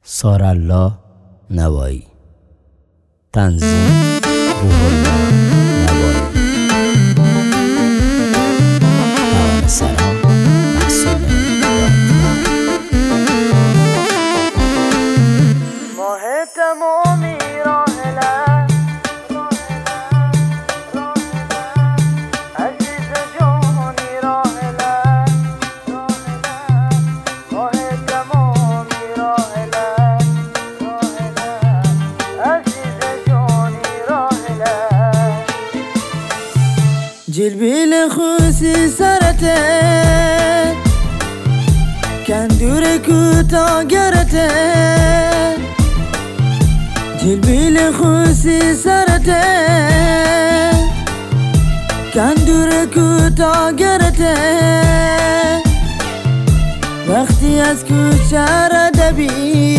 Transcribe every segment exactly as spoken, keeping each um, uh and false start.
سارالله نوایی. تنظیم روح‌الله نوایی. توان سلام محسن دادمان. ماه تمامی راهله عزیز جانی راهله ماه تمامی راهله عزیز جانی راهله جلبیل خوسی سرته کندور کوتا گرته جلبیل خوسی سرته کندور کوتا گرته وقتی از کوچه را دبی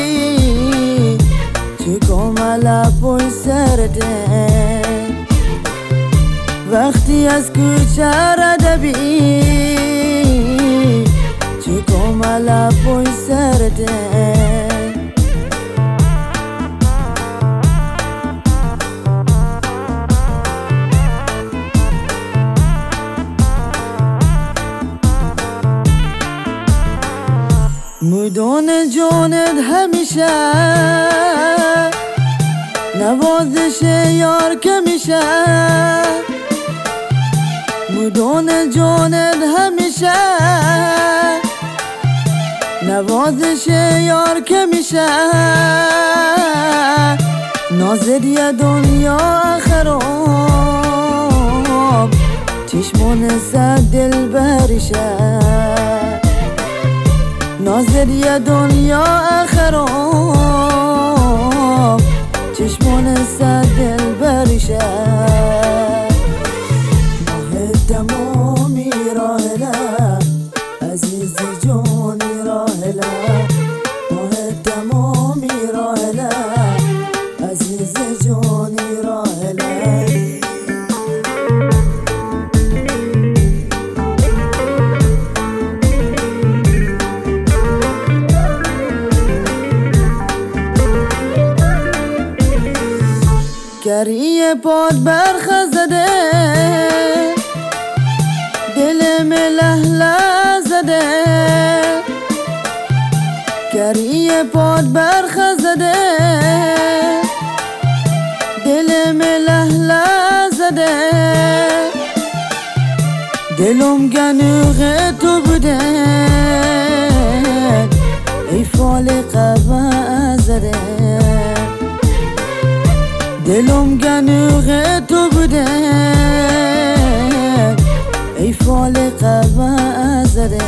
چه کاملا پای سرته وقتی از کوچه را دبی چه کاملا پای سرته مدون جانت همیشه نوازش یار که میشه مدون جانت همیشه نوازش یار که میشه نازدی دنیا خراب چشمون سد دل بریشه نازدی دنیا خراب چشمون سد دل بریشه ماه تمامی راهله عزیز جانی راهله ماه تمامی راهله عزیز جانی راهله گریه پاد برخزده دلم لهله زده گریه پاد برخزده دلم لهله زده دلم گنوغ تو بوده ای فال قبا زده دلم گنوغ تو بوده ای فال قبا زده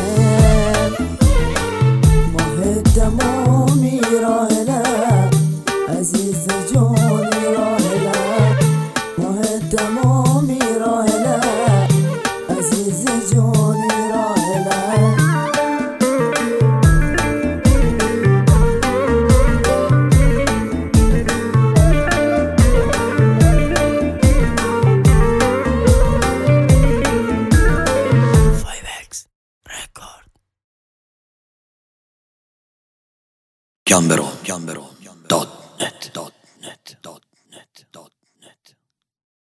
ماه تمامی راهله عزیز جانی راهله ماه تمامی راهله عزیز جانی راهله Gambero, Gambero, dot net, dot net, dot